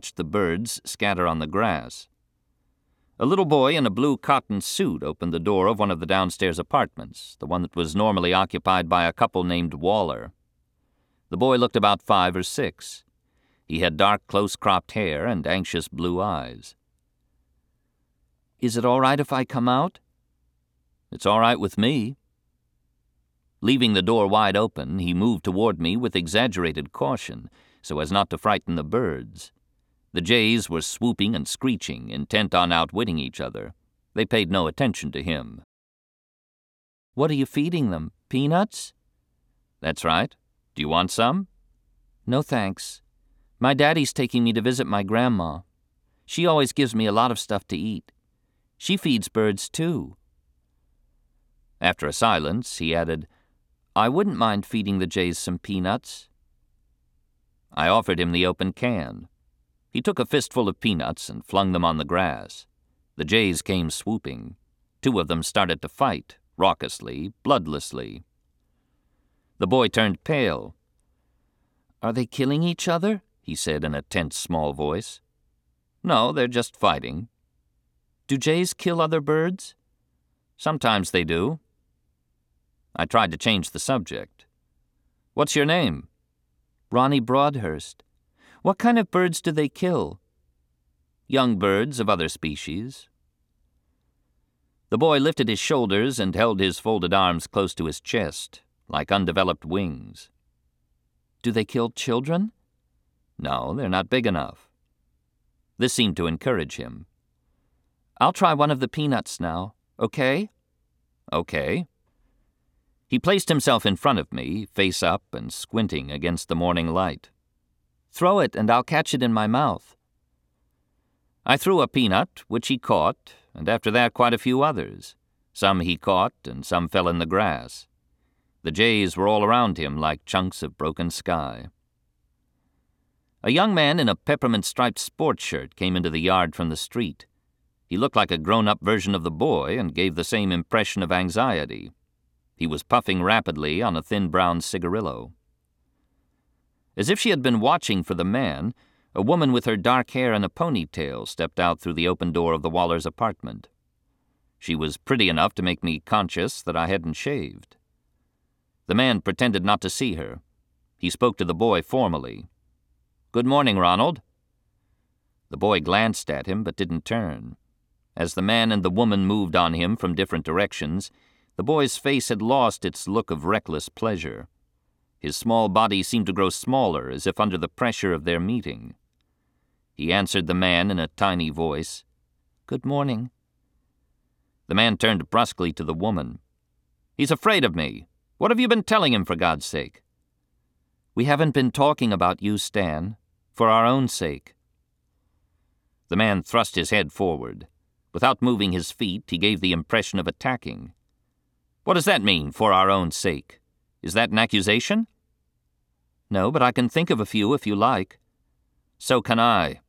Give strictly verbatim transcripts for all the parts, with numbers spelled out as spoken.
watched the birds scatter on the grass. A little boy in a blue cotton suit opened the door of one of the downstairs apartments, the one that was normally occupied by a couple named Waller. The boy looked about five or six. He had dark, close-cropped hair and anxious blue eyes. "Is it all right if I come out?" "It's all right with me." Leaving the door wide open, he moved toward me with exaggerated caution, so as not to frighten the birds. The jays were swooping and screeching, intent on outwitting each other. They paid no attention to him. "What are you feeding them? Peanuts?" "That's right. Do you want some?" "No, thanks. My daddy's taking me to visit my grandma. She always gives me a lot of stuff to eat. She feeds birds, too." After a silence, he added, "I wouldn't mind feeding the jays some peanuts." I offered him the open can. He took a fistful of peanuts and flung them on the grass. The jays came swooping. Two of them started to fight, raucously, bloodlessly. The boy turned pale. "Are they killing each other?" he said in a tense, small voice. "No, they're just fighting." "Do jays kill other birds?" "Sometimes they do." I tried to change the subject. "What's your name?" "Ronnie Broadhurst. What kind of birds do they kill?" "Young birds of other species." The boy lifted his shoulders and held his folded arms close to his chest, like undeveloped wings. "Do they kill children?" "No, they're not big enough." This seemed to encourage him. "I'll try one of the peanuts now, okay?" "Okay." He placed himself in front of me, face up and squinting against the morning light. "Throw it and I'll catch it in my mouth." I threw a peanut, which he caught, and after that quite a few others. Some he caught and some fell in the grass. The jays were all around him like chunks of broken sky. A young man in a peppermint-striped sports shirt came into the yard from the street. He looked like a grown-up version of the boy and gave the same impression of anxiety. He was puffing rapidly on a thin brown cigarillo. As if she had been watching for the man, a woman with her dark hair in a ponytail stepped out through the open door of the Wallers' apartment. She was pretty enough to make me conscious that I hadn't shaved. The man pretended not to see her. He spoke to the boy formally. "Good morning, Ronald." The boy glanced at him but didn't turn. As the man and the woman moved on him from different directions, the boy's face had lost its look of reckless pleasure. His small body seemed to grow smaller as if under the pressure of their meeting. He answered the man in a tiny voice, "Good morning." The man turned brusquely to the woman. "He's afraid of me. What have you been telling him, for God's sake?" "We haven't been talking about you, Stan. For our own sake." The man thrust his head forward. Without moving his feet, he gave the impression of attacking. "What does that mean, for our own sake? Is that an accusation?" "No, but I can think of a few if you like." "So can I."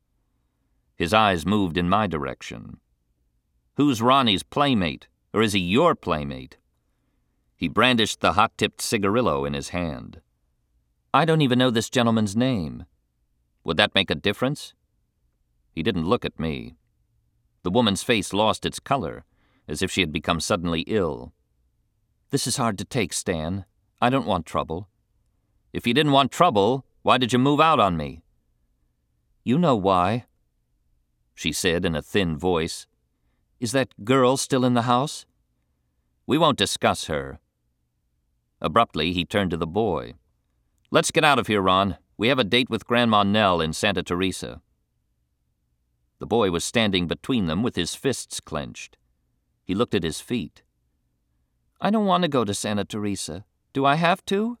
His eyes moved in my direction. "Who's Ronnie's playmate, or is he your playmate?" He brandished the hot-tipped cigarillo in his hand. "I don't even know this gentleman's name." "Would that make a difference?" He didn't look at me. The woman's face lost its color, as if she had become suddenly ill. "This is hard to take, Stan. I don't want trouble." "If you didn't want trouble, why did you move out on me?" "You know why," she said in a thin voice. "Is that girl still in the house?" "We won't discuss her." Abruptly, he turned to the boy. "Let's get out of here, Ron. We have a date with Grandma Nell in Santa Teresa." The boy was standing between them with his fists clenched. He looked at his feet. "I don't want to go to Santa Teresa. Do I have to?"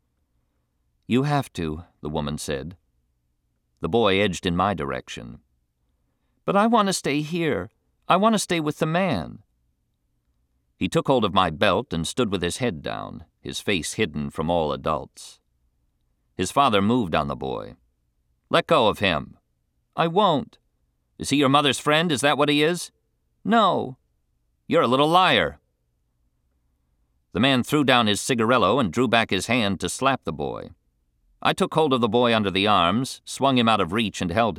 "You have to," the woman said. The boy edged in my direction. "But I want to stay here. I want to stay with the man." He took hold of my belt and stood with his head down, his face hidden from all adults. His father moved on the boy. "Let go of him." "I won't." "Is he your mother's friend? Is that what he is?" "No." "You're a little liar." The man threw down his cigarillo and drew back his hand to slap the boy. I took hold of the boy under the arms, swung him out of reach, and held him.